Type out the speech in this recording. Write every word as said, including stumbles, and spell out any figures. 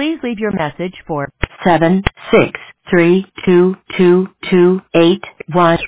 Please leave your message for seven six three two two two eight one.